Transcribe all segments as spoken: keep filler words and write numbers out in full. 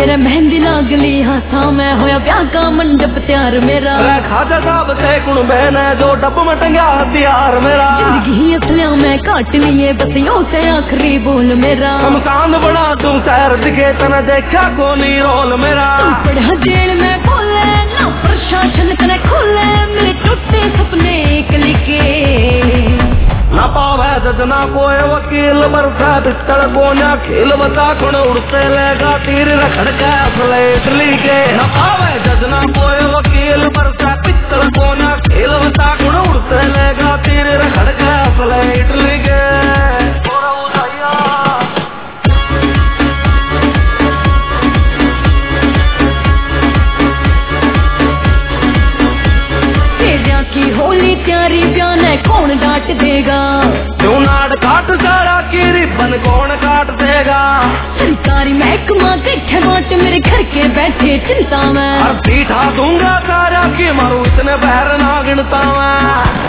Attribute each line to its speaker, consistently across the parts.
Speaker 1: मेरा मेहंदी लागली हाथा मैं होया ब्याह का मंडप तैयार मेरा
Speaker 2: खाजा साहब से कुण बहन है जो डब में टंगा हथियार मेरा
Speaker 1: जिंदगी असलिया मैं काट लिए बस यो से आखिरी बोल मेरा
Speaker 2: शमशान बना तू शहर दिखे तना देखा कोनी रोल मेरा
Speaker 1: पढ़ा जेल में बोले ना प्रशासन कने खोले मेरे टूटे सपने एक लिखे
Speaker 2: ना पावे सजना कोई वकील बरसा पिस्तल कोना खेल बता कुण उड़ते लेगा तीर रखड़ के फ्लेट लीके ना पावे सजना कोई वकील बरसा पिस्तल कोना खेल बता कुण उड़ते लेगा तीर रखड़ के फ्लेट लीके
Speaker 1: की होली प्यारी ब्यान कौन डांट देगा
Speaker 2: क्यों नाट काट सारा की रिबन कौन काट देगा
Speaker 1: सरकारी महकमा देखे बाट मेरे घर के बैठे चिंता में
Speaker 2: पीठा दूंगा सारा की मारू इतने बहर ना गिनता मैं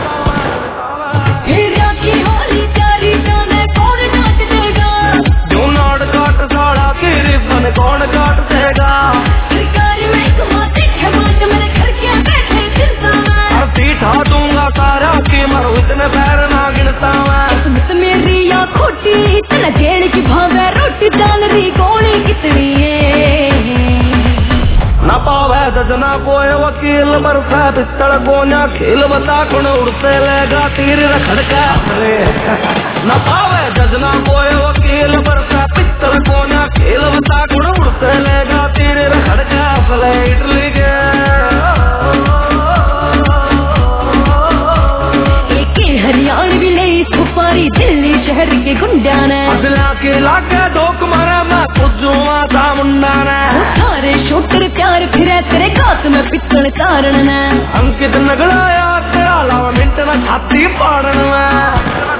Speaker 1: की होली प्यारी ब्यान कौन डांट देगा
Speaker 2: क्यों नाट काट सारा की रिबन कौन काट देगा
Speaker 1: सरकारी महकमा देखे बाट मेरे घर के बैठे चिंता में
Speaker 2: पीठा दूंगा सारा की मारू इतने पैर ना गिनता मैं
Speaker 1: किस्मत मेरी या खोटी इतना जेड़ की भावे रोटी डाल रही गोली कितनी है
Speaker 2: ना पावे सजना कोई वकील बरसा पिस्तल कोना खेल बता कुण उड़ते लेगा तीर रखड़ के ना पावे सजना कोई वकील बरसा पिस्तल कोना खेल बता कुण उड़ते लेगा तीर रखड़ के फ्लाइट लीके
Speaker 1: हरियाणवी नहीं सुपारी दिल्ली शहर के गुंडा ने
Speaker 2: अगला के लाके धोक मारा मैं पुजुआ था मुंडा ने
Speaker 1: सारे शूटर प्यार फिरे तेरे गात में पिस्तल कारण ने
Speaker 2: अंकित नगड़ा यार तेरा लावा मिनट में छाती पाड़न में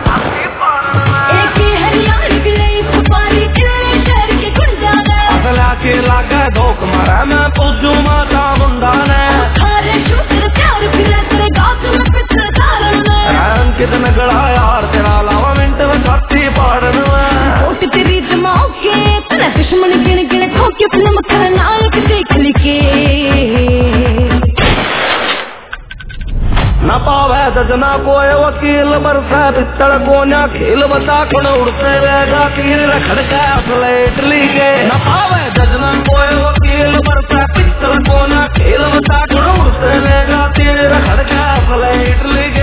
Speaker 1: एक हरियाणवी नहीं सुपारी दिल्ली शहर के गुंडा ने
Speaker 2: अगला के लाके धोक मारा मैं पुजुआ था मुंडा ने
Speaker 1: सारे शूटर प्यार फिरे तेरे गात में पिस्तल कारण ने
Speaker 2: कितने गड़ा यार तेरा लावा मिनट में छाती पाड़न में
Speaker 1: तेरी दिमाग के तेरा दुश्मन गिन गिन ठोके फिल्म खलनायक देख लिखे
Speaker 2: न पावे सजना कोई वकील बरसा पिस्तल कोना खेल बता कुण उड़ते लेगा तीर रखड़ के फ्लाइट लीके न पावे सजना कोई वकील बरसा पिस्तल कोना खेल बता कुण उड़ते लेगा तीर रखड़ के फ्लाइट लीके